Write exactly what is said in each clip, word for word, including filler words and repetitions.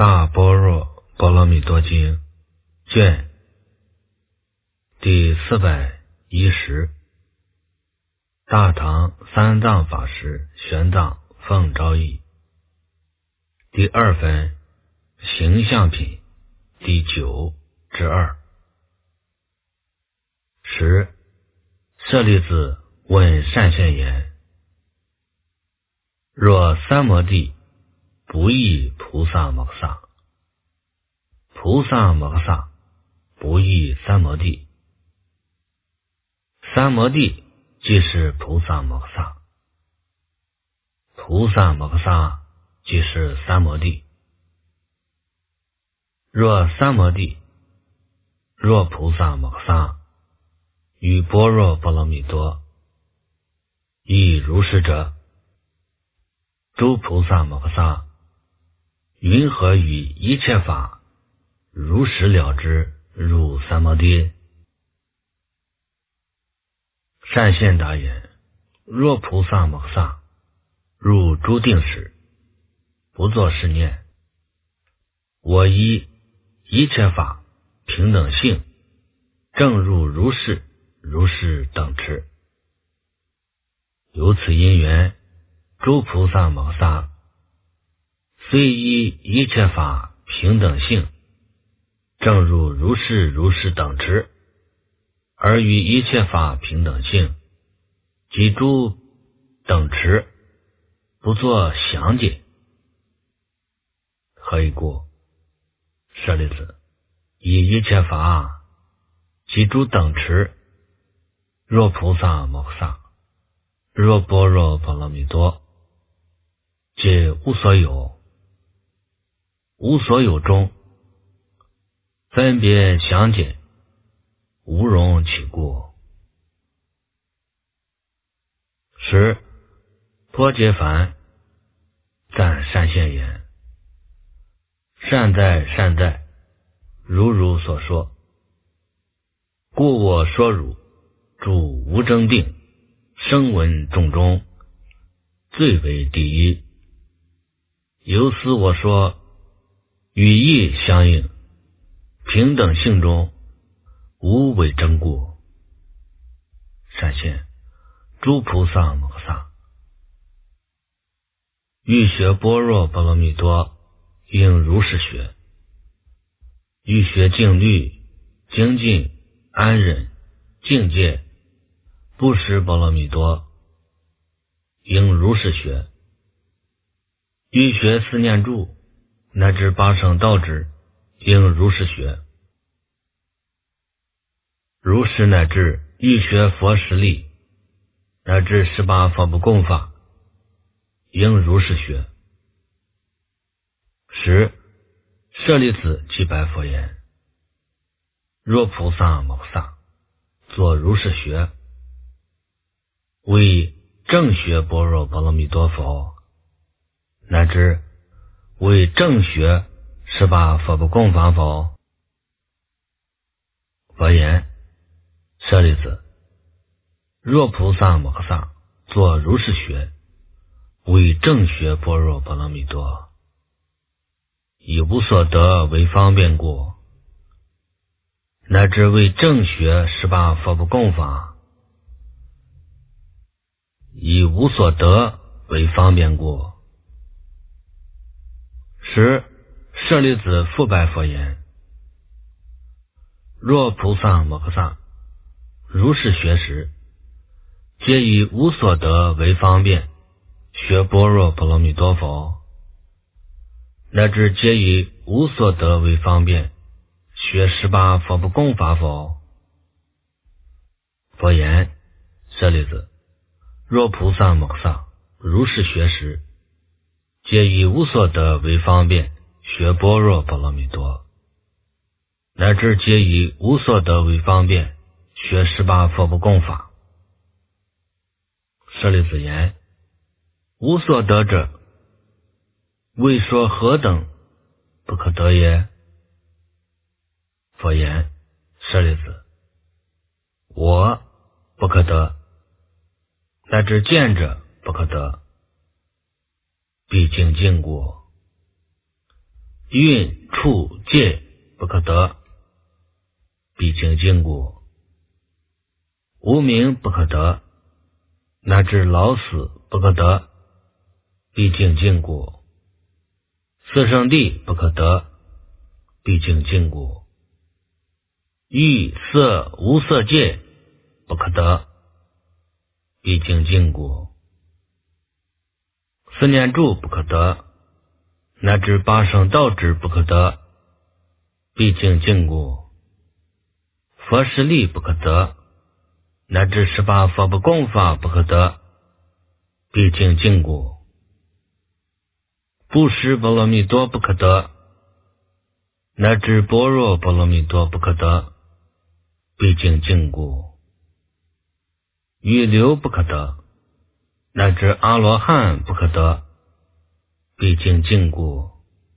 大般若波罗蜜多经卷第四百一十，大唐三藏法师玄奘奉诏译，第二分形象品第九之二。十，舍利子问善现言：若三摩地不异菩萨摩诃萨，菩萨摩诃萨不异三摩地，三摩地即是菩萨摩诃萨，菩萨摩诃萨即是三摩地。若三摩地，若菩萨摩诃萨与般若波罗蜜多亦如是者，诸菩萨摩诃萨云何于一切法如实了知入三摩地？善现答言：若菩萨摩诃萨入诸定时，不作是念：我依一切法平等性，正入如是如是等持。由此因缘，诸菩萨摩诃萨虽依一切法平等性，正入如是如是等持，而于一切法平等性及诸等持不作详解。何以故？舍利子，以一切法及诸等持，若菩萨摩诃萨，若般若波罗蜜多，皆无所有，无所有中分别详解，无容其过。十，颇揭梵赞善现言：善哉善哉，如汝所说，故我说汝住无争定，声闻众中最为第一。由此我说，语义相应，平等性中无为争过。善现，诸菩萨摩诃萨欲学般若波罗蜜多，应如是学；欲学静虑、精进、安忍、境界、不识波罗蜜多，应如是学；欲学四念住乃至八圣道支，应如是学；如是乃至欲学佛实力，乃至十八佛不共法，应如是学。十，舍利子即白佛言：若菩萨摩诃萨作如是学，为正学般若波罗蜜多否？乃至为正学十八佛不共法否？佛言：舍利子，若菩萨摩诃萨作如是学，为正学般若波罗蜜多，以无所得为方便过，乃至为正学十八佛不共法，以无所得为方便过。十，舍利子复白佛言：若菩萨摩诃萨如是学时，皆以无所得为方便学般若波罗蜜多否？乃至皆以无所得为方便学十八佛不共法否？佛言：舍利子，若菩萨摩诃萨如是学时，皆以无所得为方便学般若波罗蜜多，乃至皆以无所得为方便学十八佛不共法。舍利子言：无所得者，为说何等不可得也？佛言：舍利子，我不可得，乃至见者不可得，毕竟尽过。 运处界不可得，必经禁锢；无名不可得，乃至老死不可得，必经禁锢；四圣谛不可得，必经禁锢；欲色无色界不可得，必经禁锢；四念住不可得，乃至八圣道支不可得，必经禁锢；佛实力不可得，乃至十八佛不共法不可得，必经禁锢；布施波罗蜜多不可得，乃至般若波罗蜜多不可得，必经禁锢；预流不可得，乃至阿罗汉不可得，必经禁锢；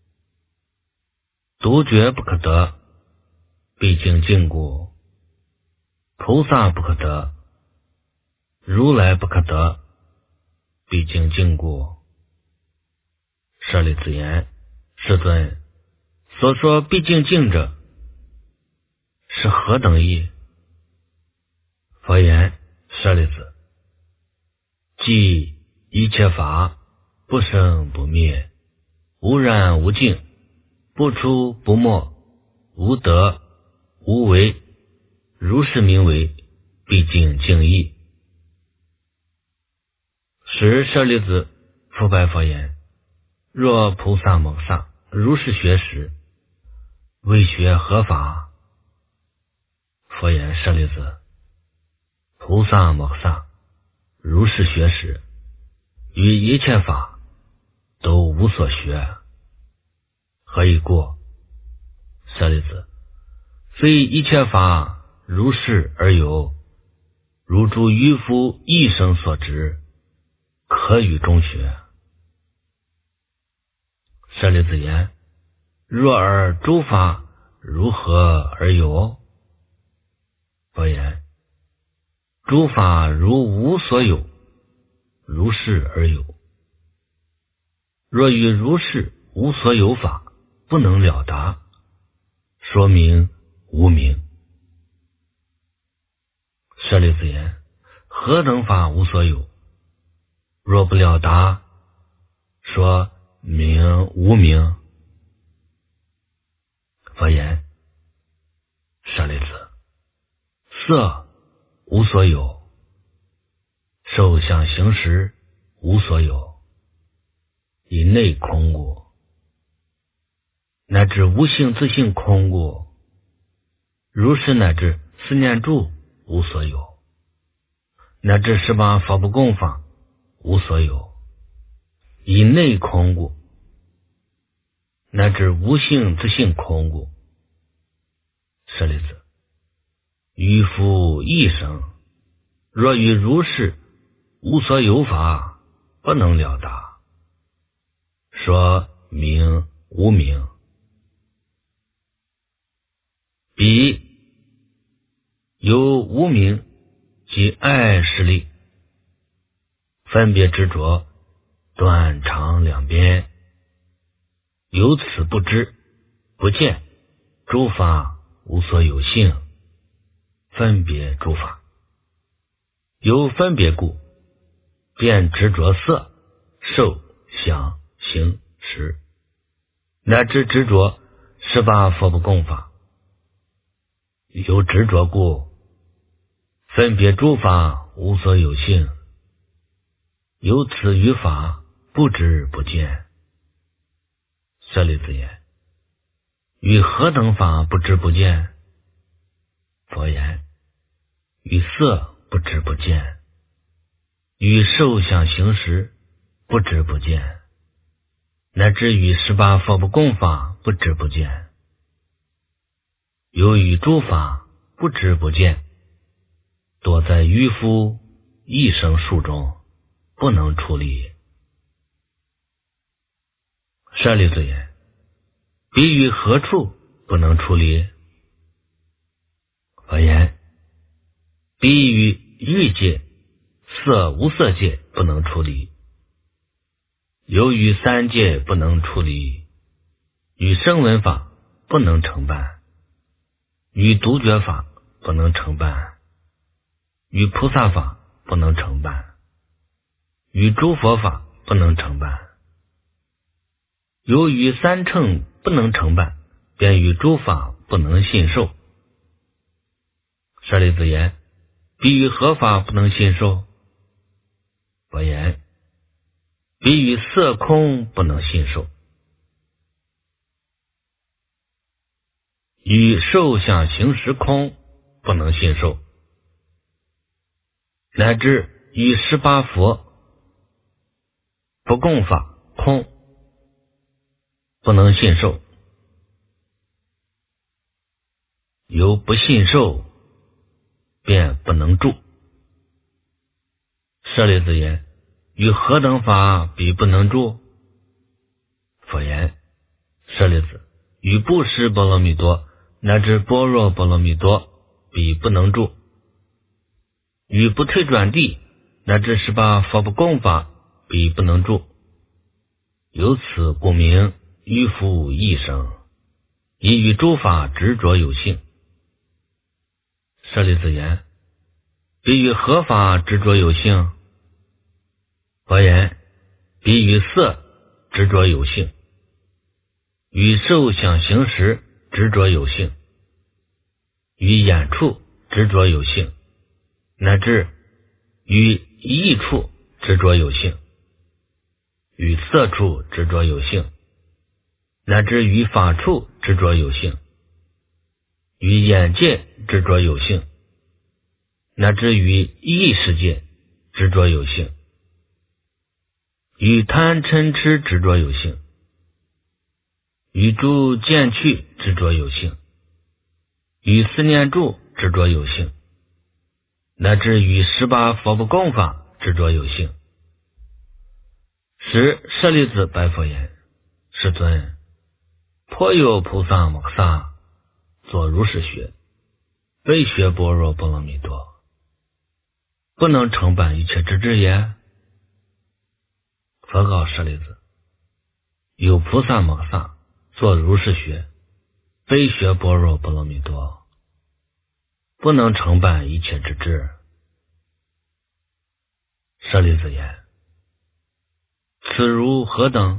独觉不可得，必经禁锢；菩萨不可得，如来不可得，必经禁锢。舍利子言：世尊，所说必经禁者，是何等意？佛言：舍利子，即一切法不生不灭，无染无净，不出不没，无得无为，如是名为必经净意。时舍利子复白佛言：若菩萨摩萨如是学时，为学何法？佛言：舍利子，菩萨摩萨如是学时，于一切法都无所学。何以故？舍利子，非一切法如是而有，如诸渔夫一生所知，可与中学。舍利子言：若尔诸法如何而有？佛言：诸法如无所有，如是而有。若与如是无所有法不能了达，说明无明。舍利子言：何等法无所有？若不了达，说明无明。佛言：舍利子，色无所有，受想行识无所有，以内空故，乃至无性自性空故，如是乃至四念住无所有，乃至十八法不共法无所有，以内空故，乃至无性自性空故。舍利子，渔夫一生，若与如是无所有法不能了达，说明无明。彼由无明及爱势力，分别执着，断肠两边，由此不知不见诸法无所有性，分别诸法，由分别故，便执着色受想行识，乃至执着十八佛不共法，由执着故，分别诸法无所有性，由此于法不知不见。舍利子言：于何等法不知不见？佛言：于色不知不见，于受想行识不知不见，乃至于十八佛不共法不知不见。由于诸法不知不见，多在渔夫一生数中，不能处理。舍利子言：彼于何处不能处理？佛言：彼于欲界、色无色界不能处理，由于三界不能处理， 与声闻法不能成办，与独觉法不能成办，与菩萨法不能成办，与诸佛法不能成办。由于三乘不能成办，便与诸法不能信受。舍利子言：彼于何法不能信受？佛言：彼于色空不能信受，与受想行识空不能信受，乃至与十八佛不共法空不能信受。由不信受便不能住。舍利子言：于何等法彼不能住？佛言：舍利子，于布施波罗蜜多乃至般若波罗蜜多彼不能住，于不退转地乃至十八佛不共法彼不能住。由此故名于复异生，以与诸法执着有性。舍利子言：彼于何法执着有性？佛言：彼于色执着有性，与受想行识执着有性，与眼处执着有性，乃至与意处执着有性，与色处执着有性，乃至于法处执着有性，与眼界执着有性，乃至于意识界执着有性，与贪嗔痴执着有性，与诸见趣执着有性，与思念住执着有性，乃至于十八佛不共法执着有性。时舍利子白佛言：世尊，颇有菩萨摩诃萨作如是学，非学般若波罗蜜多，不能成办一切之智也。佛告舍利子：有菩萨摩诃萨作如是学，非学般若波罗蜜多，不能成办一切之智。舍利子言：此如何等？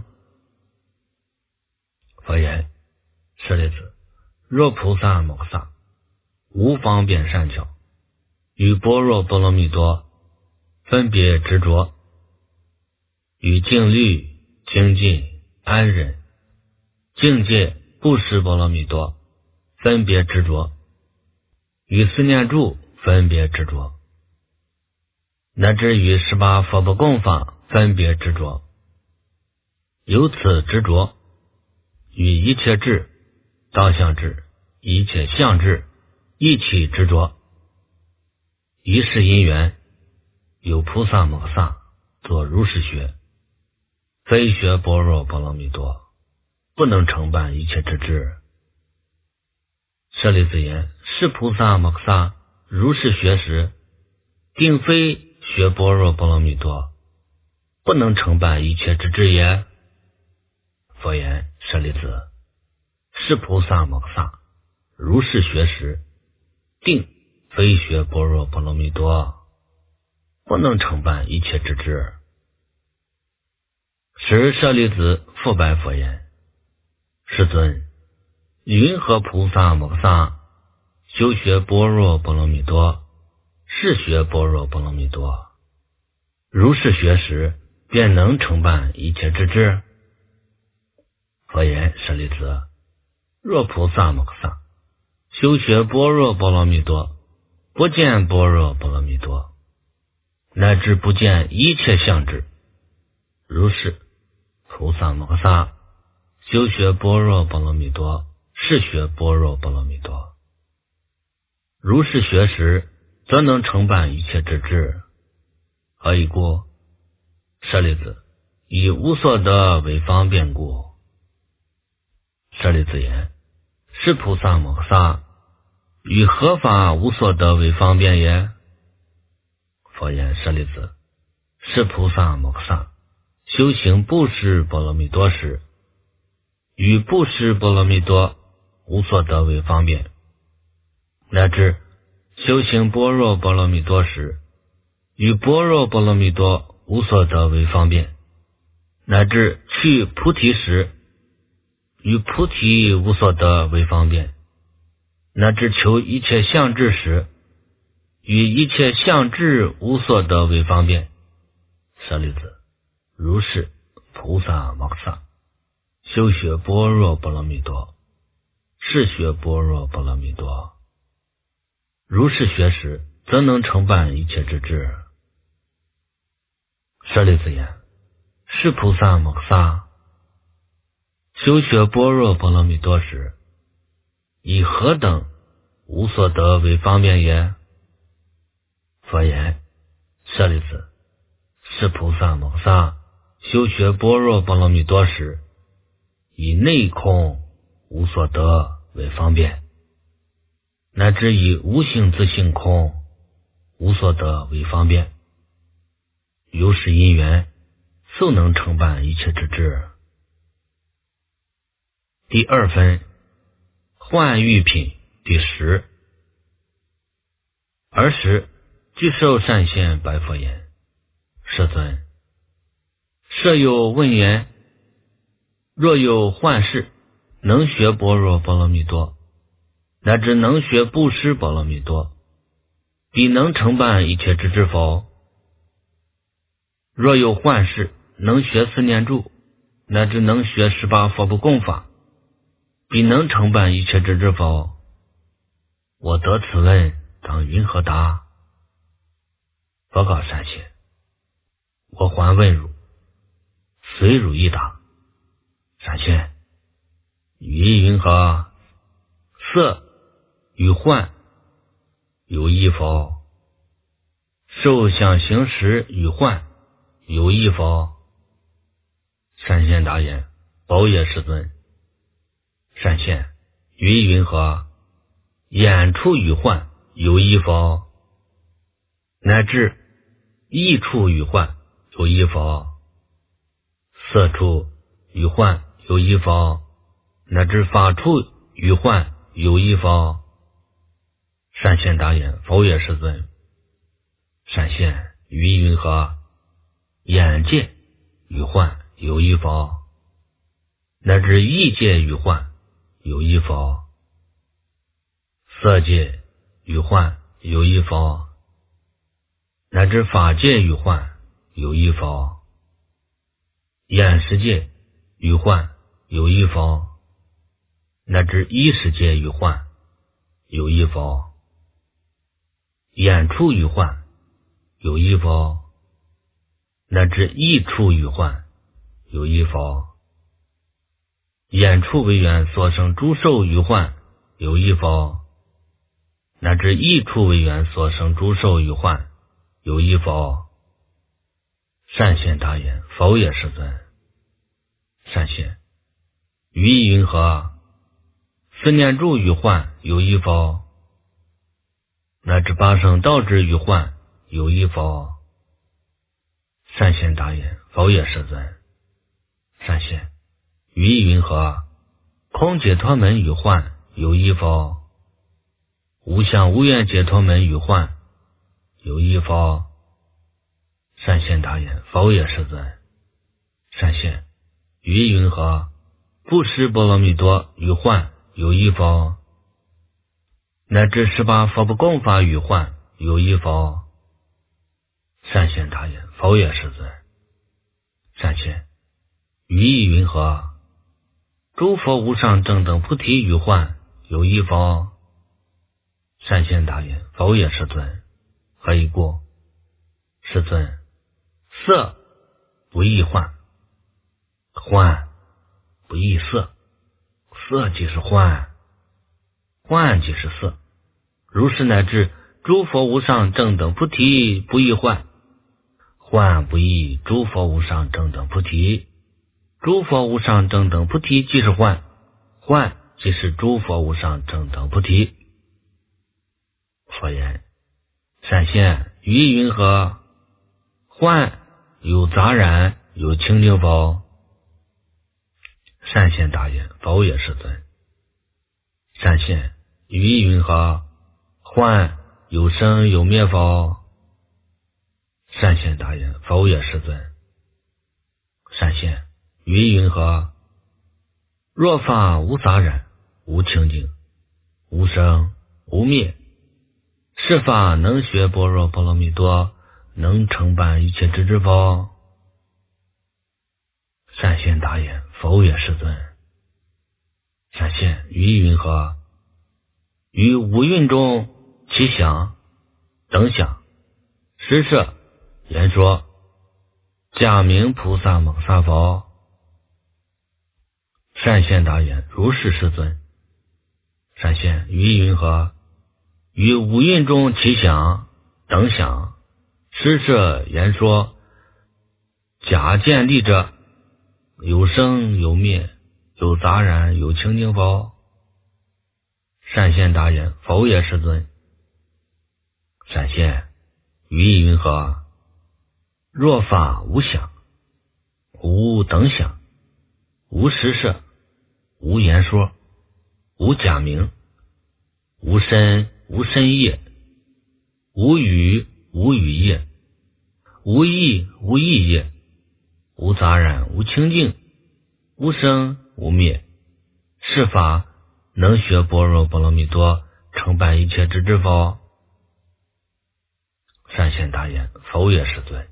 佛言：舍利子，若菩萨摩诃萨无方便善巧，与般若波罗蜜多分别执着，与净律、精进、安忍、境界、布施波罗蜜多分别执着，与思念住分别执着，乃至于十八佛不共法分别执着，由此执着，与一切智、道相智、一切相智一起执着。一世因缘，有菩萨摩诃萨作如是学，非学般若波罗蜜多，不能成办一切之智。舍利子言：是菩萨摩诃萨如是学时，定非学般若波罗蜜多，不能成办一切之智也。佛言：舍利子，是菩萨摩诃萨如是学时，定非学般若波罗蜜多，不能成办一切之智。时舍利子复白佛言：世尊，云何菩萨摩诃萨修学般若波罗蜜多，是学般若波罗蜜多，如是学时便能成办一切之智？佛言：舍利子，若菩萨摩诃萨修学般若波罗蜜多，不见般若波罗蜜多，乃至不见一切相智，如是菩萨摩诃萨修学般若波罗蜜多，是学般若波罗蜜多，如是学时则能成办一切之智。何以故？舍利子，以无所得为方便故。舍利子言：是菩萨摩诃萨与何法无所得为方便也？佛言：舍利子，是菩萨摩诃萨修行布施波罗蜜多时， 与布施波罗蜜多无所得为方便，乃至修行般若波罗蜜多时，与般若波罗蜜多无所得为方便，乃至去菩提时，与菩提无所得为方便，乃至求一切相智时，与一切相智无所得为方便。舍利子，如是菩萨摩诃萨修学般若波罗蜜多，是学般若波罗蜜多，如是学时，则能成办一切之智。舍利子言：是菩萨摩诃萨修学般若波罗蜜多时，以何等无所得为方便也？佛言：舍利子，是菩萨摩诃萨修学般若波罗蜜多时，以内空无所得为方便，乃至以无性自性空无所得为方便，由是因缘，速能成办一切之智。第二分幻喻品第十。尔时具受善现白佛言：世尊，设有问言，若有幻士能学般若波罗蜜多，乃至能学布施波罗蜜多，彼能成办一切之智否？若有幻士能学四念住，乃至能学十八佛不共法，彼能成办一切之智否？我得此问，当云何答？佛告善现：我还问汝，随汝一答。善现，语意云何？色与幻有异否？受想行识与幻有异否？善现答言：宝也世尊。善现，语意云何？眼处与幻有异否？乃至意处与幻有异否？色处与幻有异否？乃至法处与幻有异否？善现答言：否也世尊。善现，语意云何？眼界与幻有异否？乃至意界与幻有异否？色界与幻有异否？乃至法界与幻有异否？眼识界与幻有异否？乃至意识界与幻有异否？眼处与幻有异否？乃至意处与幻有异否？眼处为缘所生诸受与幻有异否？乃至意处为缘所生诸受与幻有异否？善现答言：否也世尊。善现，语意云何？四念住与幻有异否？乃至八圣道智与幻有异否？善现答言：否也世尊。善现，语意云何？空解脱门与幻有异否？无相无愿解脱门与幻有异否？善现答言：否也世尊。善现，语意云何？布施波罗蜜多与幻有异否？乃至十八佛不共法与幻有异否？善现答言：否也世尊。善现，语意云何？诸佛无上正等菩提与幻有异否？善现答言：否也世尊。何以故？世尊，色不异幻，幻不异色，色即是幻，幻即是色。如是乃至诸佛无上正等菩提不异幻，幻不异诸佛无上正等菩提，诸佛无上正等菩提即是幻，幻即是诸佛无上正等菩提。佛言：善现，语意云何？幻有杂染有清净否？ 善现大言，否也世尊。善现，语意云何？幻有生有灭否？善现大言，否也世尊。善现，语意云何？若法无杂染，无清净，无生无灭，是法能学般若波罗蜜多，能承办一切智智否？善现大言，否也世尊。善现，语意云何？于五蕴中其想、等想、施设、言说，假名菩萨蒙萨否？善现大言，如是世尊。善现，语意云何？于五蕴中其想、等想、施设、言说，假见立者，有生有灭，有杂染有清净否？善现大言，否也世尊。善现，语意云何？若法无想，无等想，无施设，无言说，无假名，无身无身业，无语无语业，无意无意业，无杂染无清净，无生无灭，是法能学般若波罗蜜多，承办一切智智否？善现大言，否也世尊。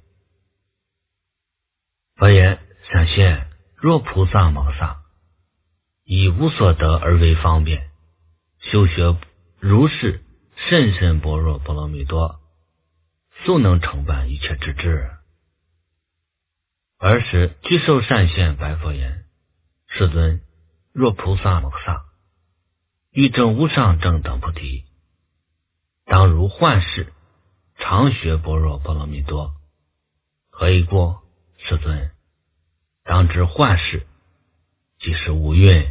佛言：善现，若菩萨蒙萨，以无所得而为方便，修学如是甚深般若波罗蜜多，速能承办一切智智。尔时具受善现白佛言：世尊，若菩萨蒙萨，欲证无上正等菩提，当如幻视，常学般若波罗蜜多。何以故？世尊，当知幻视即是五蕴。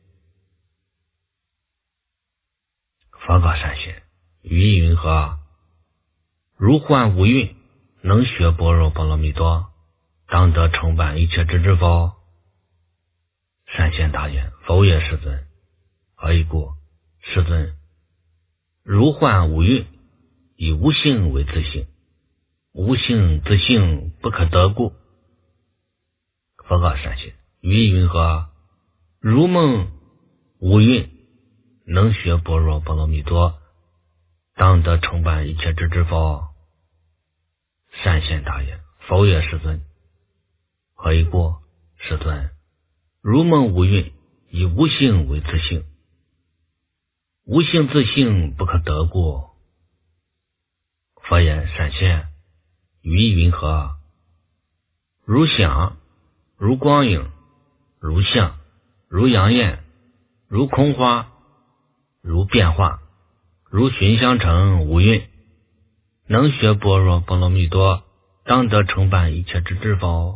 佛告善现，语意云何？如幻五蕴，能学般若波罗蜜多，当得承办一切智智否？善现大言，否也世尊。何以故？世尊，如幻五蕴，以无性为自性，无性自性不可得故。佛告善现，语意云何？如梦五蕴，能学般若波罗蜜多，当得承办一切智智否？善现大言，否也世尊。何以故？世尊，如梦五蕴，以无性为自性，无性自性不可得故。佛言：善现，语意云何？如想，如光影，如相，如阳焰，如空花，如变化，如寻香成五蕴，能学般若波罗蜜多，当得承办一切智智否？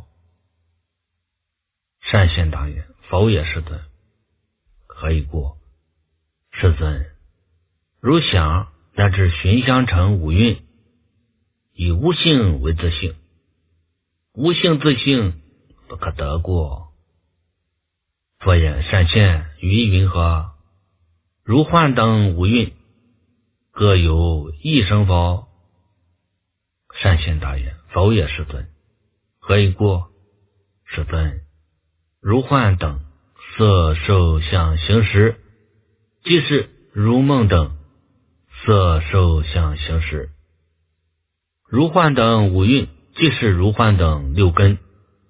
善现大言，否也世尊。何以故？世尊，如想乃至寻香成五蕴，以无性为自性，无性自性不可得故。佛言：善现，语意云何？如幻等五蕴，各有一生否？善现大言，否也世尊。何以故？世尊，如幻等色受想行识，即是如梦等色受想行识。如幻等五蕴，即是如幻等六根。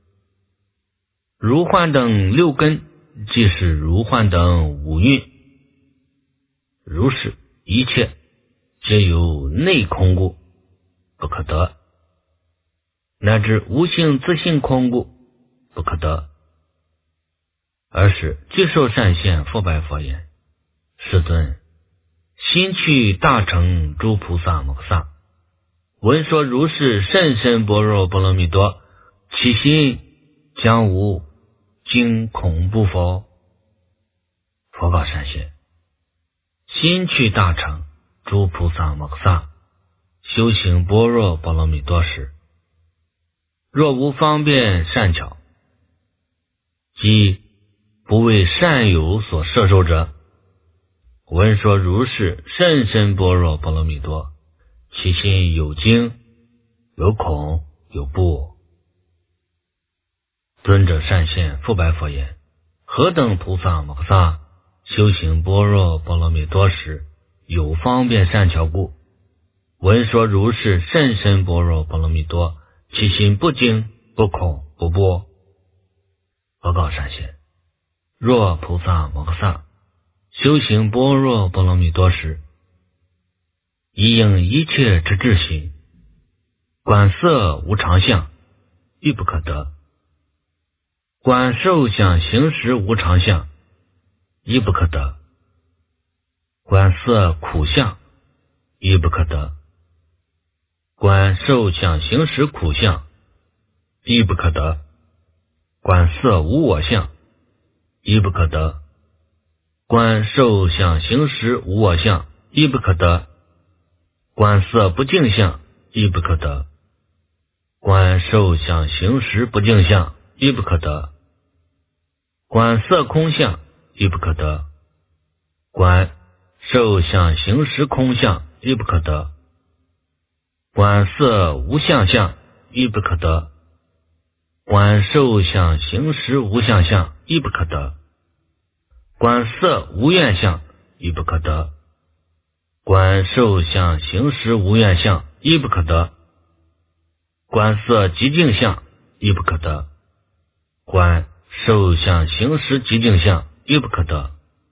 如幻等六根，即是如幻等五蕴。如是一切皆有内空故，不可得，乃至无性自性空故，不可得。尔时具受善现复白佛言：世尊，心去大乘诸菩萨摩萨，闻说如是甚深般若波罗蜜多，其心将无惊恐怖否？佛告善现：心去大乘诸菩萨摩萨，修行般若波罗蜜多时，若无方便善巧，即不为善友所摄受者。闻说如是甚深般若波罗蜜多，其心有惊有恐有怖。尊者善现复白佛言：何等菩萨摩诃萨修行般若波罗蜜多时，有方便善巧故。闻说如是甚深般若波罗蜜多，其心不惊不恐不怖。报告善现，若菩萨摩诃萨修行般若波罗蜜多时，宜应一切之智心，观色无常相，亦不可得；观受想行识无常相，亦不可得；观色苦相，亦不可得；观受想行识苦相，亦不可得；观色无我相，亦不可得；观受想行识无我相，亦不可得；观色不净相，亦不可得；观受想行识不净相，亦不可得；观色空相，亦不可得；观受想行识空相，亦不可得；观色无相相，亦不可得；观受想行识无相相，亦不可得；观色无愿相，亦不可得；观受想行识无愿相，亦不可得；观色极净相，亦不可得；观受想行识极净相，亦不可得；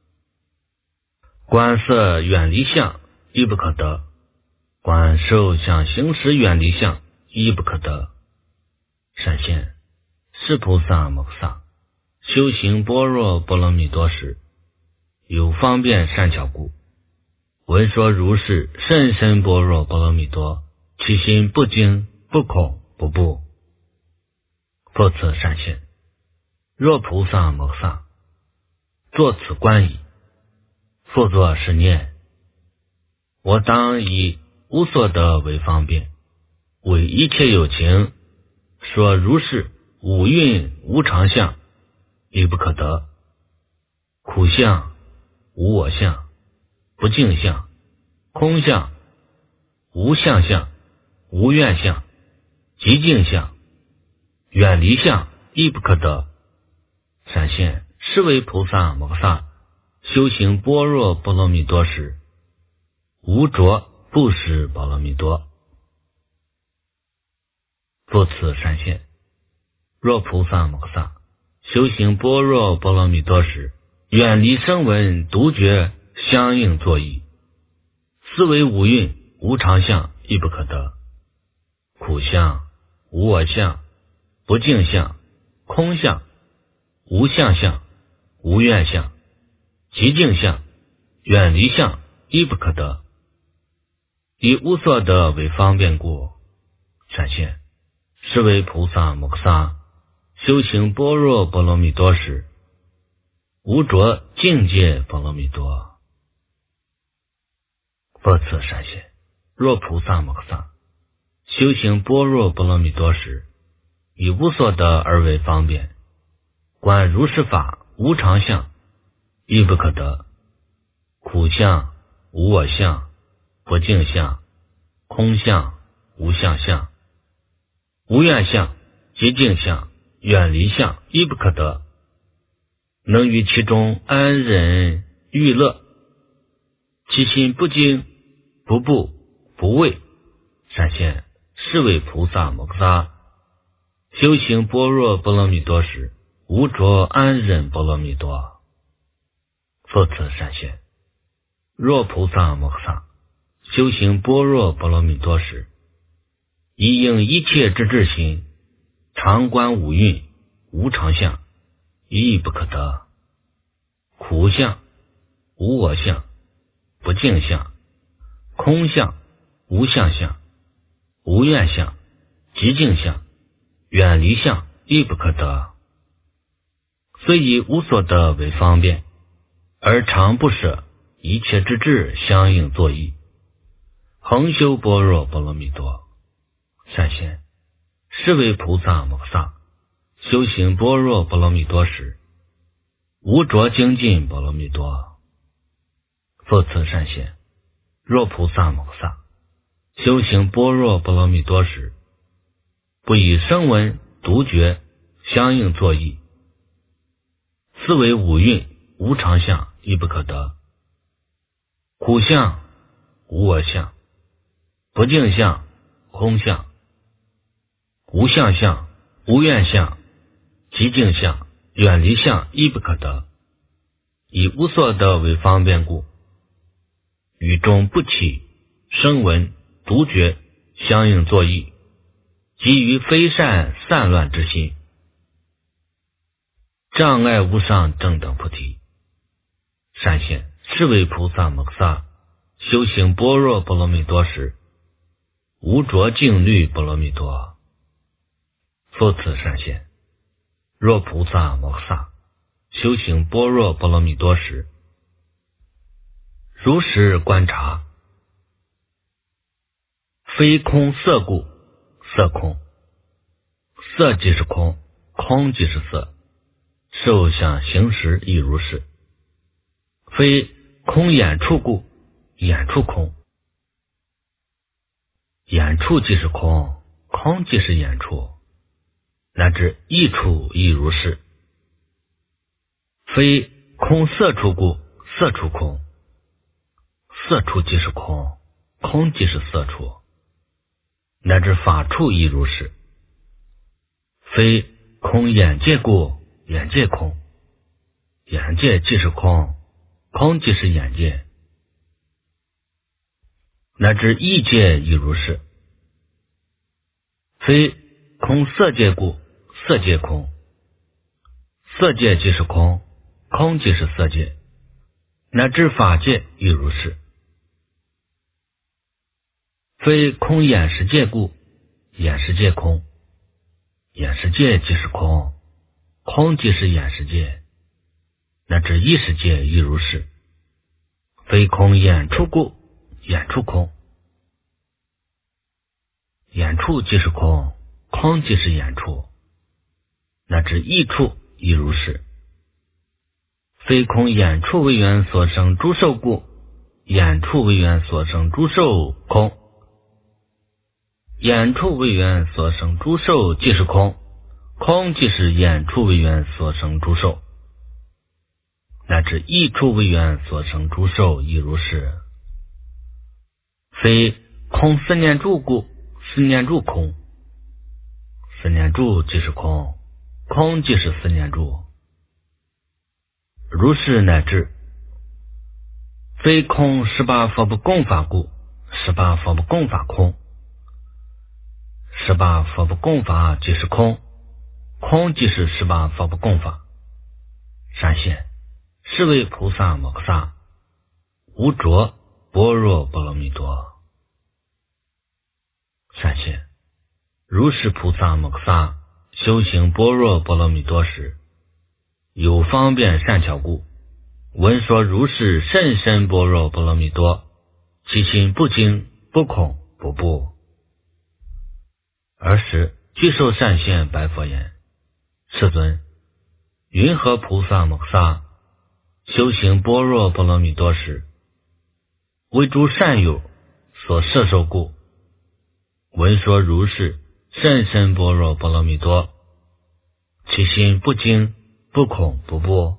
观色远离相，亦不可得；观受想行识远离相，亦不可得。善现，是菩萨摩诃萨修行般若波罗蜜多时，有方便善巧故。闻说如是甚深般若波罗蜜多，其心不惊不恐不怖。复次善现，若菩萨摩诃萨作此观已，复作是念：我当以无所得为方便，为一切有情说如是五蕴无常相，亦不可得；苦相、无我相、不净相、空相、无相相、无愿相、极净相、远离相，亦不可得。善现，是为菩萨摩诃萨修行般若波罗蜜多时，无着布施波罗蜜多。复次善现，若菩萨摩诃萨修行般若波罗蜜多时，远离声闻独觉相应作意，思维五蕴无常相，亦不可得；苦相、无我相、不净相、空相、无相相、无愿相、极净相、远离相，亦不可得。以无所得为方便故。善现，是为菩萨摩诃萨修行般若波罗蜜多时，无着境界波罗蜜多。复次善现，若菩萨摩诃萨修行般若波罗蜜多时，以无所得而为方便，观如是法无常相，亦不可得；苦相、无我相、不净相、空相、无相相、无愿相、极净相、远离相，亦不可得。能于其中安忍欲乐，其心不惊不怖不畏。善现，是为菩萨摩诃萨修行般若波罗蜜多时，无着安忍波罗蜜多。复次善现，若菩萨摩诃萨修行般若波罗蜜多时，宜应一切之智心，常观五蕴无常相，亦不可得；苦相、无我相、不净相、空相、无相相、无愿相、极净相、远离相，亦不可得。虽以无所得为方便，而常不舍一切之智相应作意，恒修般若波罗蜜多。善现，是为菩萨摩诃萨修行般若波罗蜜多时， 无着精进波罗蜜多。复次善现，若菩萨摩诃萨修行般若波罗蜜多时，不以声闻独觉相应作意，思为五蕴无常相亦不可得，苦相无我相，不净相空相，无相相无愿相，极净相远离相亦不可得，以无所得为方便故，语中不起声闻独觉相应作意，基于非善散乱之心，障碍无上正等菩提。善现，是为菩萨摩诃萨修行般若波罗蜜多时，无着净律波罗蜜多。复次善现，若菩萨摩诃萨修行般若波罗蜜多时，如实观察，非空色故，色空，色即是空，空即是色，受想行识亦如是。非空眼处故，眼处空，眼处即是空，空即是眼处，乃至意处亦如是。非空色处故，色处空，色处即是空，空即是色处，乃至法处亦如是。非空眼界故，眼界空，眼界即是空，空即是眼界，乃至意界亦如是。非空色界故，色界空，色界即是空，空即是色界，乃至法界亦如是。非空眼识界故，眼识界空，眼识界即是空，空即是眼识界，乃至意识界亦如是。非空眼处故，眼处空，眼处即是空，空即是眼处，乃至意处亦如是。非空眼处为缘所生诸受故，眼处为缘所生诸受空，眼处为缘所生诸受即是空，空即是眼处为缘所生诸受，乃至意处为缘所生诸受亦如是。非空思念住故，思念住空，思念住即是空，空即是思念住，如是乃至。非空十八佛不共法故，十八佛不共法空，十八佛不共法即是空，空即是十八佛不共法。善现，是为菩萨摩诃萨无着般若波罗蜜多。善现，如是菩萨摩诃萨修行般若波罗蜜多时，有方便善巧故，闻说如是甚深般若波罗蜜多，其心不惊不恐不怖。尔时具受善现白佛言：世尊，云何菩萨摩诃萨修行般若波罗蜜多时，为诸善友所摄受故，闻说如是甚深般若波罗蜜多，其心不惊不恐不怖。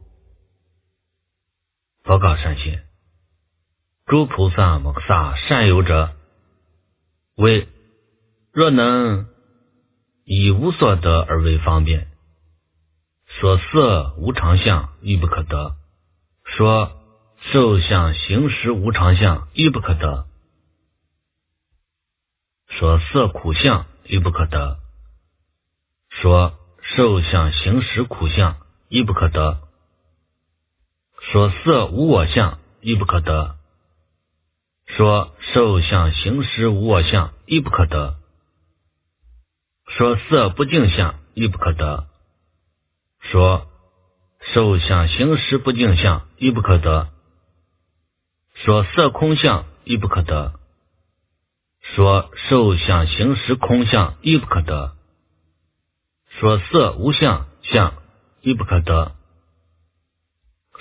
佛告善现：诸菩萨摩诃萨善友者，为若能以无所得而为方便，所色无常相亦不可得，说受想行识无常相亦不可得，说色苦相亦不可得，说受想行识苦相亦不可得，说色无我相亦不可得，说受想行识无我相亦不可得，说色不净相亦不可得，说受想行识不净相亦不可得，说色空相亦不可得，说受想行识空相亦不可得，说色无相相亦不可得，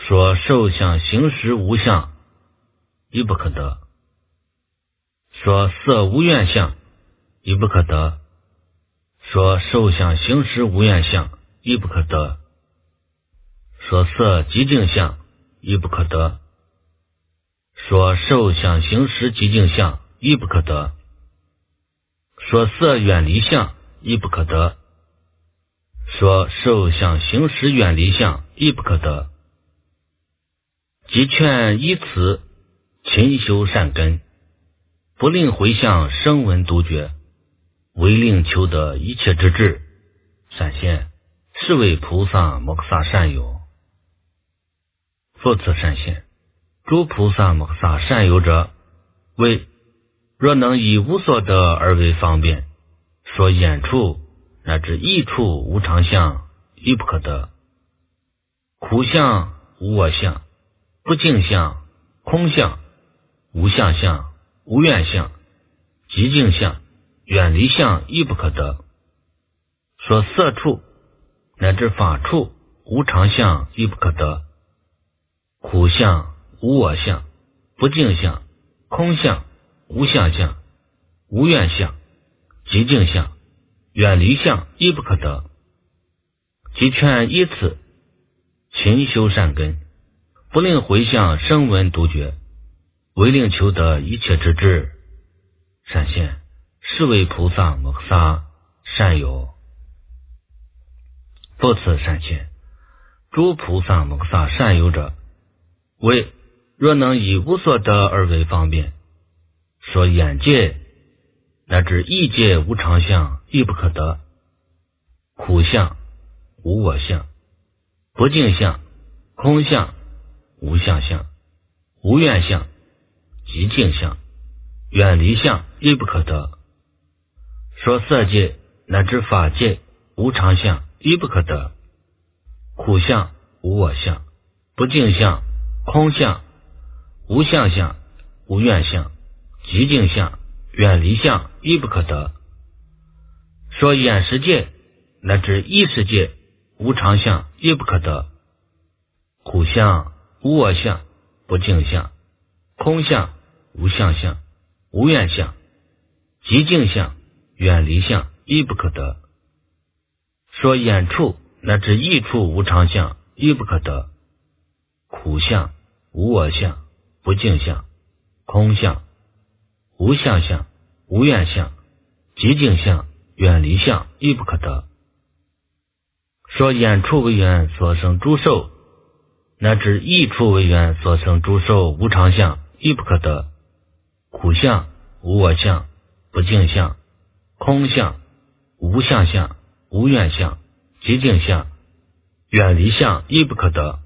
说受想行识无相，亦不可得；说色无愿相，亦不可得；说受想行识无愿相，亦不可得；说色极静相，亦不可得；说受想行识极静相，亦不可得；说色远离相，亦不可得；说受想行识远离相，亦不可得。即劝依此勤修善根，不令回向声闻独觉，唯令求得一切之智，闪现，是为菩萨摩诃萨善友。复次闪现，诸菩萨摩诃萨善友者，为若能以无所得而为方便，说眼处乃至意处无常相，亦不可得；苦相、无我相、不净相、空相、无相相、无愿相、极静相、远离相，亦不可得；说色处乃至法处无常相，亦不可得；苦相、无我相、不净相、空相、无相相、无愿相、极静相、远离相，亦不可得。即劝依此勤修善根，不令回向声闻独觉，唯令求得一切之智，闪现，是为菩萨摩诃萨善友。复次闪现，诸菩萨摩诃萨善友者，为若能以无所得而为方便，说眼界乃至意界无常相，亦不可得；苦相、无我相、不净相、空相、无相相、无愿相、极静相、远离相，亦不可得；说色界乃至法界无常相，亦不可得；苦相、无我相、不净相、空相、无相相、无愿相、极静相、远离相，亦不可得；说眼识界乃至意识界无常相，亦不可得；苦相、无我相、不净相、空相、无相相、无愿相、极静相、远离相，亦不可得；说眼处乃至意处无常相，亦不可得；苦相、无我相、不净相、空相、无相相、无愿相、极静相、远离相，亦不可得；说眼处为缘所生诸受，乃至意处为缘所生诸受无常相，亦不可得；苦相、无我相、不净相、空相、无相相、无愿相、极静相、远离相，亦不可得。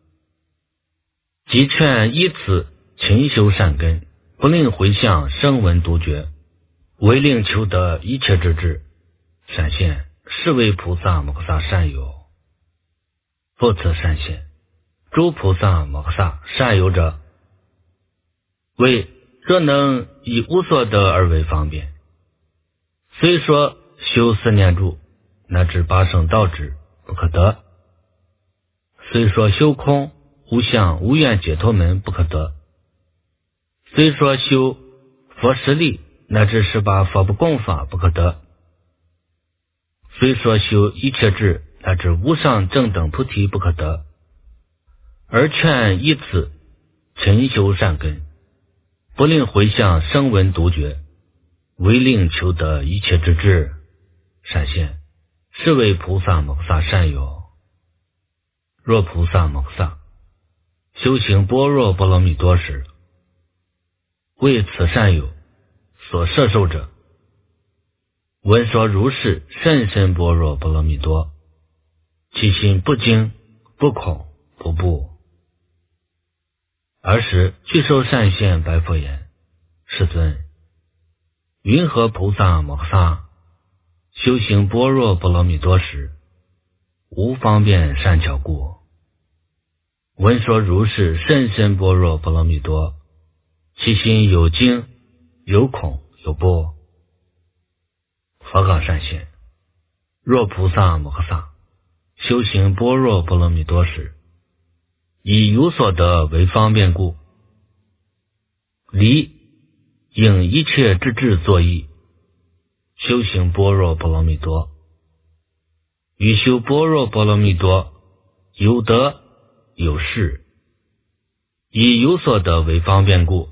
即劝依此勤修善根，不令回向声闻独觉，唯令求得一切之智，闪现，是为菩萨摩诃萨善友。复次闪现，诸菩萨摩诃萨善友者，为若能以无所得而为方便，虽说修四念住乃至八圣道智不可得，虽说修空无相无愿解脱门不可得，虽说修佛实力乃至十八佛不共法不可得，虽说修一切智乃至无上正等菩提不可得，而劝依此勤修善根，不令回向声闻独觉，唯令求得一切之智，闪现，是为菩萨摩诃萨善友。若菩萨摩诃萨修行般若波罗蜜多时，为此善友所摄受者，闻说如是甚深般若波罗蜜多，其心不惊不恐不怖。尔时具受善现白佛言：世尊，云何菩萨摩诃萨修行般若波罗蜜多时，无方便善巧故，闻说如是甚深般若波罗蜜多，其心有惊有恐有怖。佛告善现：若菩萨摩诃萨修行般若波罗蜜多时， 以有所得为方便故，离应一切之智作意，修行般若波罗蜜多。于修般若波罗蜜多，有得有失。以有所得为方便故，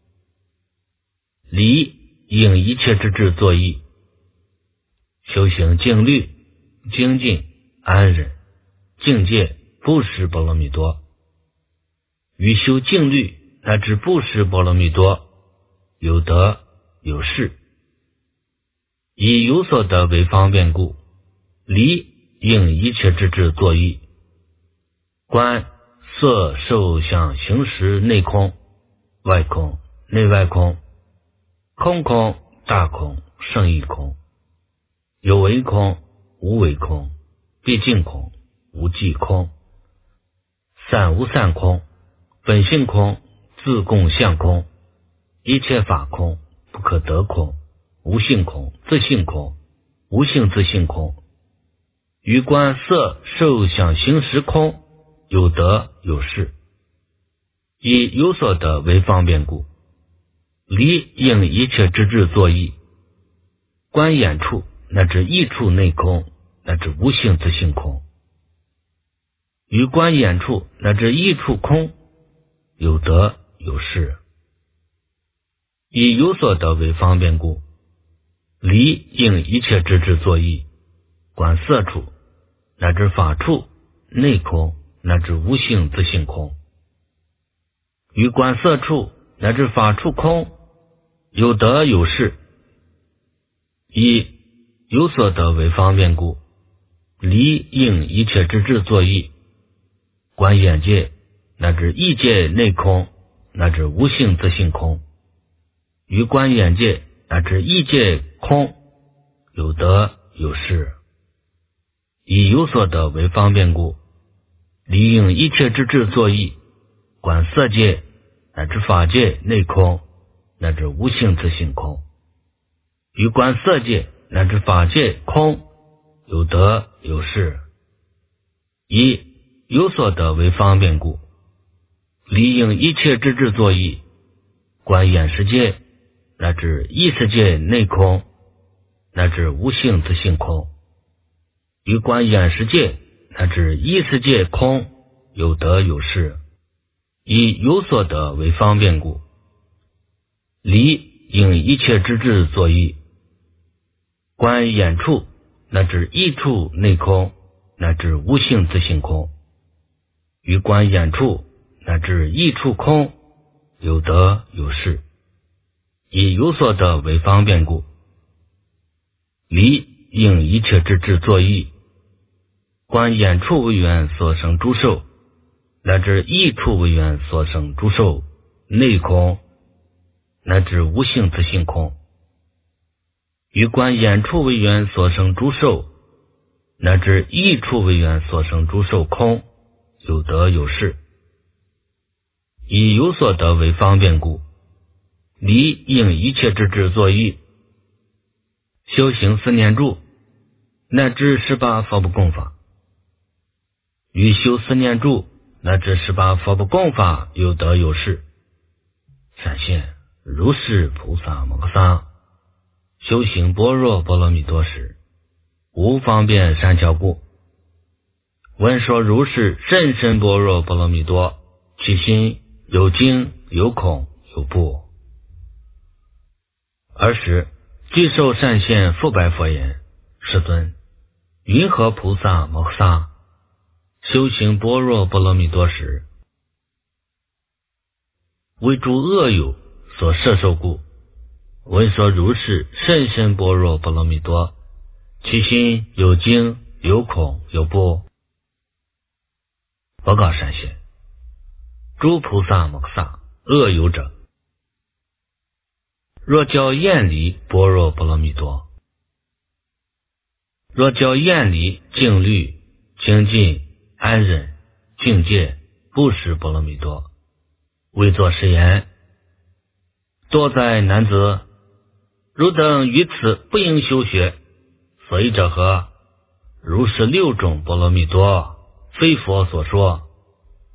离应一切之智作意，修行静虑、精进、安忍、境界、布施波罗蜜多。于修静虑乃至布施波罗蜜多，有得有失。以有所得为方便故，离应一切之智作意，观色受想行识内空、外空、内外空、空空、大空、胜义空、有为空、无为空、毕竟空、无际空、散无散空、本性空、自共相空、一切法空、不可得空、无性空、自性空、无性自性空。于观色受想行识空，有得有失。以有所得为方便故，离应一切之智作意，观眼处乃至意处内空，乃至无性自性空。于观眼处乃至意处空，有得有失。以有所得为方便故，离应一切之智作意，观色处乃至法处内空，乃至无性自性空。于观色处乃至法处空，有得有失。以有所得为方便故，离应一切之智作意，观眼界乃至意界内空，乃至无性自性空。于观眼界乃至意界空，有得有失。以有所得为方便故，离应一切之智作意，观色界乃至法界内空，乃至无性自性空。于观色界乃至法界空，有得有失。以有所得为方便故，离应一切之智作意，观眼识界乃至意识界内空，乃至无性自性空。于观眼识界乃至意识界空，有得有失。以有所得为方便故，离应一切之智作意，观眼处乃至意处内空，乃至无性自性空。于观眼处乃至意处空，有得有失。以有所得为方便故，离应一切之智作意，观眼处为缘所生诸受，乃至意处为缘所生诸受内空，乃至无性自性空。于观眼处为缘所生诸受，乃至意处为缘所生诸受空，有得有失。以有所得为方便故，离应一切之智作意，修行四念住乃至十八佛不共法。于修四念住乃至十八佛不共法，有得有失。闪现如是菩萨摩诃萨修行般若波罗蜜多时，无方便善巧故，闻说如是甚深般若波罗蜜多，其心有惊有恐有怖。尔时即受善现复白佛言：世尊，云何菩萨摩诃萨修行般若波罗蜜多时，为诸恶友所摄受故，闻说如是甚深般若波罗蜜多，其心有惊有恐有怖。报告善现，诸菩萨摩诃萨，恶友者，若教厌离般若波罗蜜多，若教厌离静虑、精进、安忍、境界、布施波罗蜜多，为作是言：多哉男子，汝等于此不应修学，所以者何？如是六种波罗蜜多，非佛所说。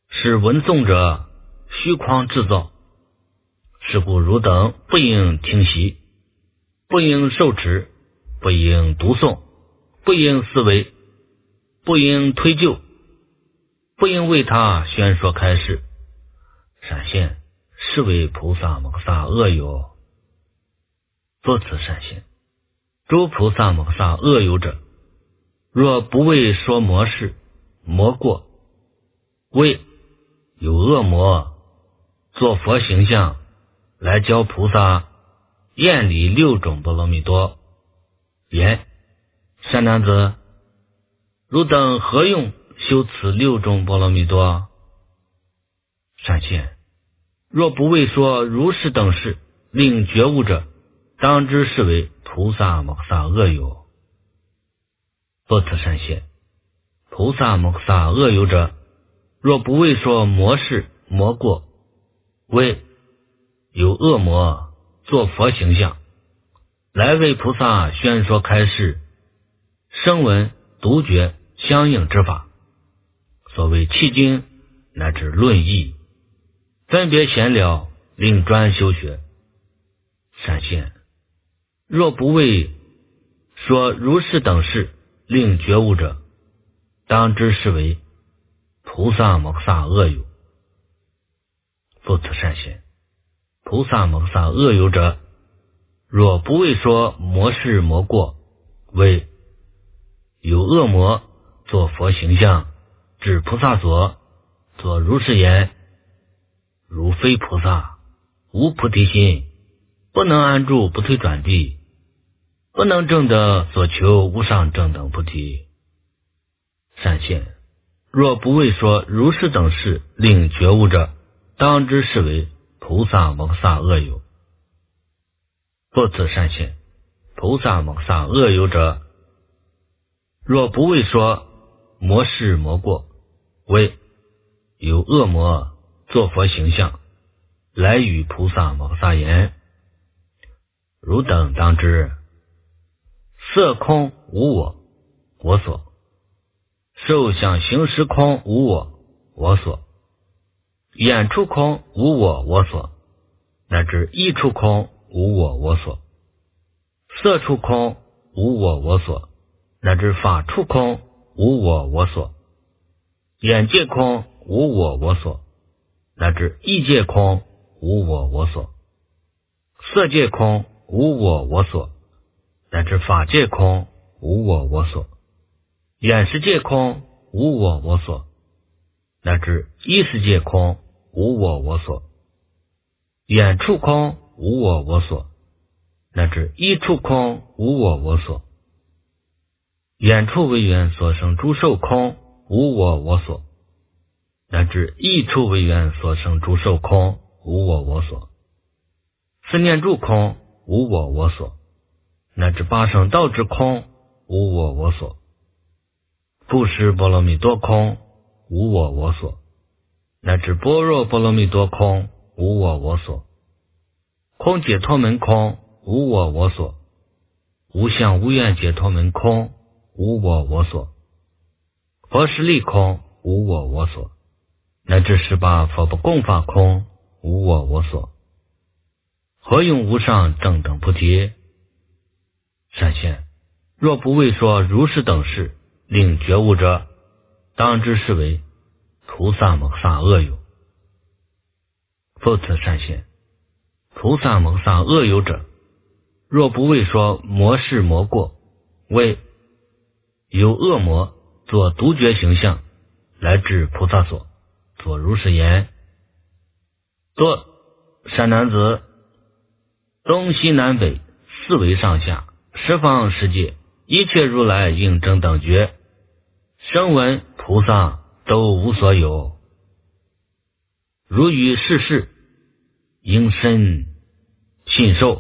是闻诵者虚诳制造，是故汝等不应听习，不应受持，不应读诵，不应思维，不应推究，不应为他宣说开示。闪现，是为菩萨摩诃萨恶友。作此闪现，诸菩萨摩诃萨恶友者，若不为说魔事、魔过，为有恶魔做佛形象来教菩萨厌离六种波罗蜜多，言：善男子，汝等何用修此六种波罗蜜多？闪现，若不为说如是等事令觉悟者，当知是为菩萨摩诃萨恶友。作此闪现，菩萨摩诃萨恶友者，若不为说魔事、魔过，为有恶魔做佛形象来为菩萨宣说开示，声闻独觉相应之法，所谓契经乃至论义，分别闲聊，令专修学。闪现，若不为说如是等事令觉悟者，当知是为菩萨摩诃萨恶友。作此闪现，菩萨摩诃萨恶友者，若不为说魔事魔过，为有恶魔做佛形象至菩萨所，作如是言：如非菩萨，无菩提心，不能安住不退转地，不能证得所求无上正等菩提。闪现，若不为说如是等事令觉悟者，当知是为菩萨摩诃萨恶友。作此闪现，菩萨摩诃萨恶友者，若不为说魔事魔过，为有恶魔做佛形象来与菩萨摩诃萨言：汝等当知，色空无我，我所；受想行识空无我，我所；眼触空无我，我所；乃至意触空无我，我所；色触空无我，我所；乃至法触空无我，我所；眼界空无我，我所；乃至意界空无我，我所；色界空无我，我所；乃至法界空无我，我所；眼识界空无我，我所；乃至意识界空无我，我所；眼触空无我，我所；乃至意触空无我，我所；眼触为缘所生诸受空无我，我所；乃至意触为缘所生诸受空无我，我所；思念住空无我，我所；乃至八圣道之空无我，我所；布施波罗蜜多空无我，我所；乃至般若波罗蜜多空无我，我所；空解脱门空无我，我所；无相无愿解脱门空无我，我所；佛实力空无我，我所；乃至十八佛不共法空无我，我所。何用无上正等菩提？闪现，若不为说如是等事令觉悟者，当知是为菩萨摩诃萨恶友。复此闪现，菩萨摩诃萨恶友者，若不为说魔事魔过，为有恶魔做独觉形象来至菩萨所，作如是言：作善男子，东西南北四维上下十方世界一切如来应正等觉，声闻菩萨都无所有。如于世事应身信受，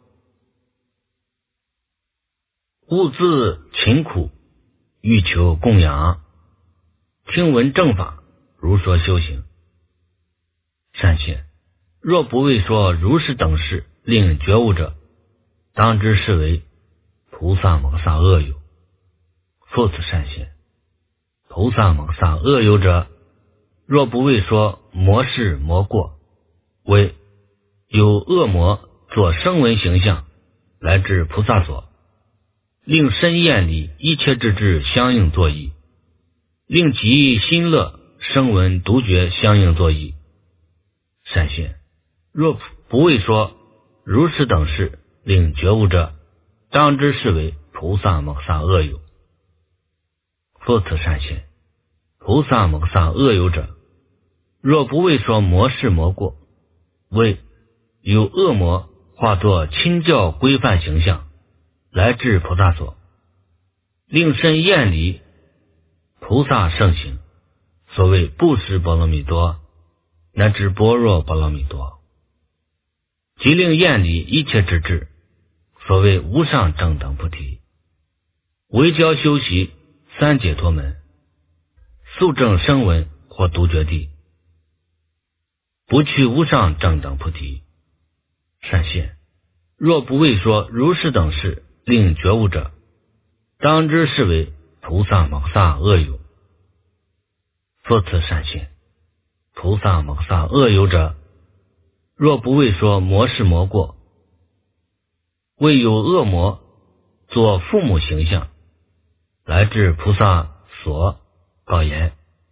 勿自勤苦，欲求供养，听闻正法，如说修行。善现，若不为说如是等事令觉悟者，当知是为菩萨摩诃萨恶友。复此善现，菩萨摩诃萨恶友者， 若不为说魔事魔过，为有恶魔作声闻形象来至菩萨所，令身厌离一切之智相应作意，令其心乐声闻独觉相应作意。善现，若不为说如是等事令觉悟者，当知是为菩萨摩诃萨恶友。复次善现，菩萨摩诃萨恶友者，若不为说魔事魔过，为有恶魔化作亲教规范形象来至菩萨所，令身厌离菩萨圣行，所谓布施波罗蜜多乃至般若波罗蜜多，即令厌离一切之智，所谓无上正等菩提，为教修习三解脱门，速证声闻或独觉地，不去无上正等菩提。善现，若不为说如是等事令觉悟者，当知是为菩萨摩诃萨恶友。复次善现，菩萨摩诃萨恶友者，若不为说魔事魔过，为有恶魔作父母形象来至菩萨所，告言：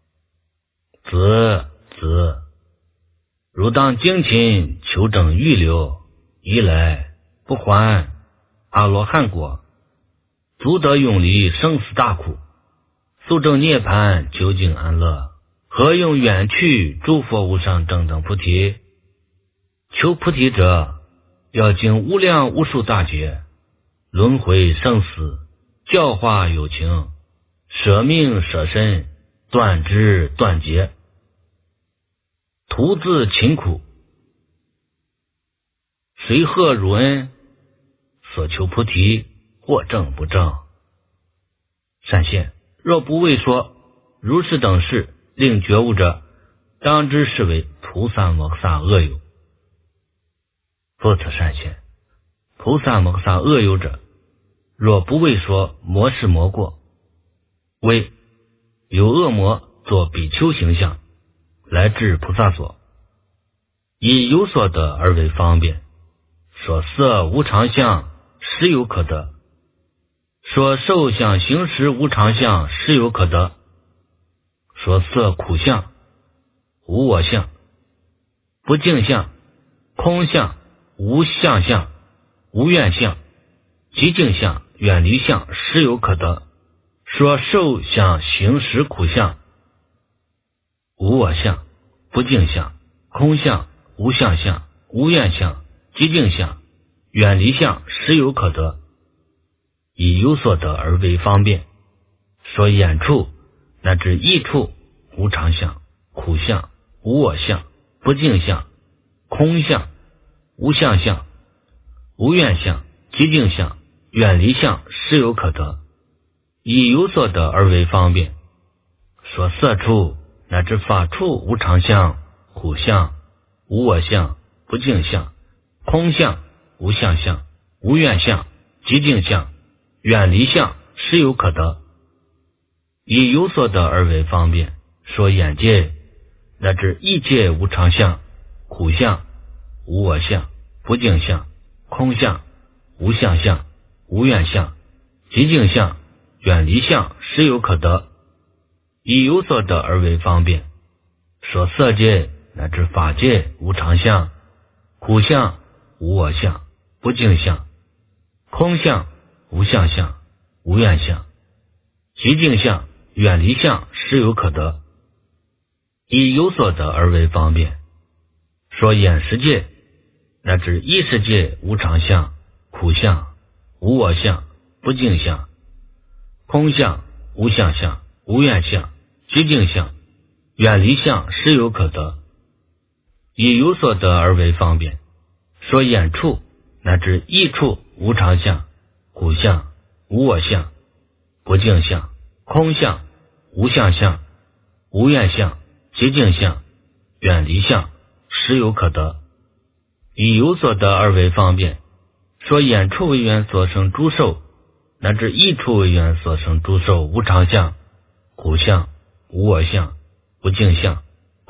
子子，汝当精勤求证预流，一来不还阿罗汉果，足得永离生死大苦，速证涅槃究竟安乐，何用远去诸佛无上正等菩提？求菩提者，要经无量无数大劫，轮回生死，教化有情，舍命舍身，断肢断节，徒自勤苦，随贺汝恩，所求菩提，或正不正。善现，若不为说如是等事令觉悟者，当知是为菩萨摩诃萨恶友。复次善现，菩萨摩诃萨恶友者，若不为说魔事魔过，为有恶魔作比丘形象来至菩萨所，以有所得而为方便，说色无常相实有可得，说受想行识无常相实有可得，说色苦相无我相不净相空相无相相无愿相极净相远离相实有可得，说受想行识苦相无我相不净相空相无相相无愿相极净相远离相实有可得，以有所得而为方便，说眼处乃至意处无常相苦相无我相不净相空相无相相无愿相极净相远离相实有可得，以有所得而为方便，说色处乃至法处无常相苦相无我相不净相空相无相相无愿相极净相远离相实有可得，以有所得而为方便，说眼界乃至意界无常相苦相无我相不净相空相无相相无愿相极净相远离相实有可得，以有所得而为方便，说色界乃至法界无常相苦相无我相不净相空相无相相无愿相极净相远离相实有可得，以有所得而为方便，说眼识界乃至意识界无常相苦相无我相不净相空相无相相无愿相极净相远离相实有可得，以有所得而为方便，说眼处乃至意处无常相苦相无我相不净相空相无相相无愿相极净相远离相实有可得，以有所得而为方便，说眼处为缘所生诸受乃至意处为缘所生诸受无常相苦相无我相不净相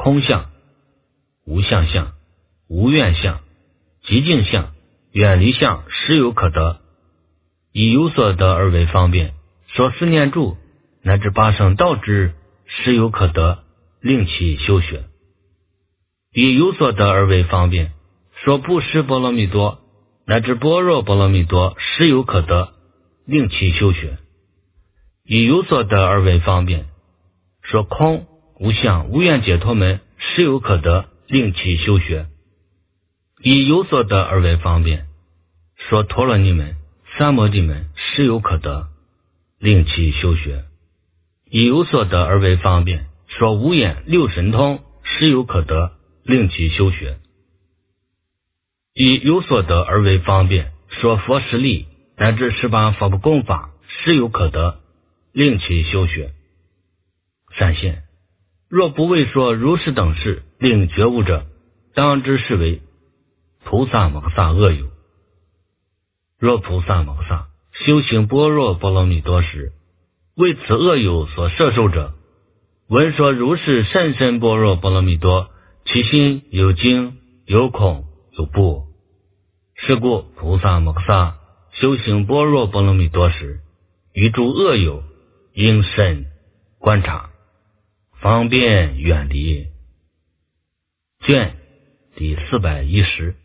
空相、无相相、无愿相、极静相、远离相，实有可得。以有所得而为方便，说四念住乃至八圣道之实有可得，令其修学。以有所得而为方便，说布施波罗蜜多乃至般若波罗蜜多实有可得，令其修学。以有所得而为方便，说空、无相、无愿解脱门实有可得，令其修学。以有所得而为方便，说陀罗尼门、三摩地门实有可得，令其修学。以有所得而为方便，说无眼六神通实有可得，令其修学。以有所得而为方便，说佛实力乃至十八佛不共法实有可得，令其修学。善现，若不为说如是等事令觉悟者，当知是为菩萨摩诃萨恶友。若菩萨摩诃萨修行般若波罗蜜多时，为此恶友所摄受者，闻说如是甚深般若波罗蜜多，其心有惊有恐有怖。是故菩萨摩诃萨修行般若波罗蜜多时，与诸恶友应慎观察，方便远离。卷第四百一十。